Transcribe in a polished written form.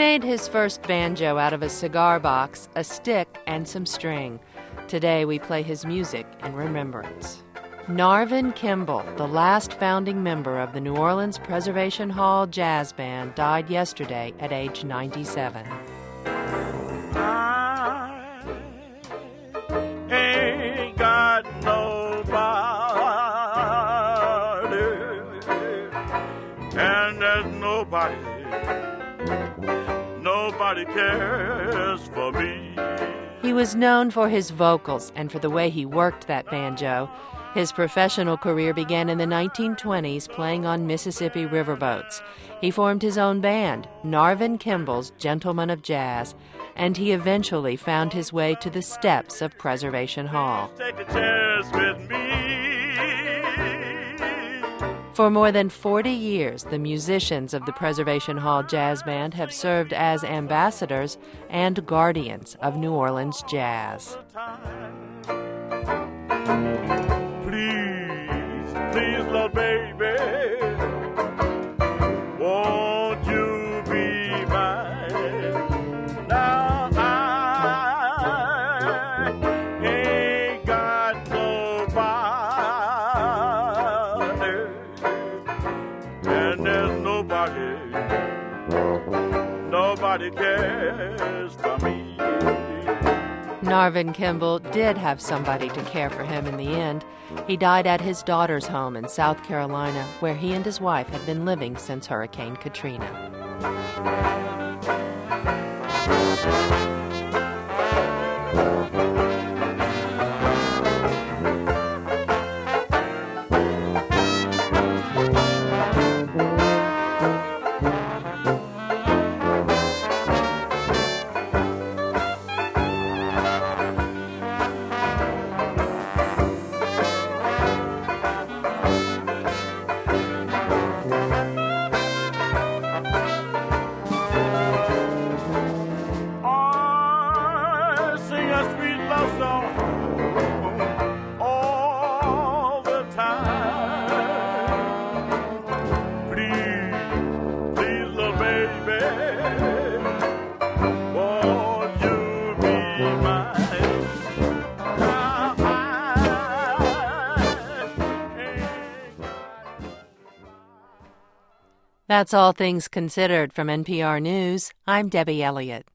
made his first banjo out of a cigar box, a stick, and some string. Today we play his music in remembrance. Narvin Kimball, the last founding member of the New Orleans Preservation Hall Jazz Band, died yesterday at age 97. I ain't got nobody, and there's nobody cares for me. He was known for his vocals and for the way he worked that banjo. His professional career began in the 1920s playing on Mississippi riverboats. He formed his own band, Narvin Kimball's Gentlemen of Jazz, and he eventually found his way to the steps of Preservation Hall. Take a chance with me. For more than 40 years, the musicians of the Preservation Hall Jazz Band have served as ambassadors and guardians of New Orleans jazz. Please, little baby, won't you be mine? Now I ain't got nobody, and there's nobody cares for me. Narvin Kimball did have somebody to care for him in the end. He died at his daughter's home in South Carolina, where he and his wife had been living since Hurricane Katrina. All the time. Please, little baby, won't you be mine? Now That's All Things Considered from NPR News. I'm Debbie Elliott.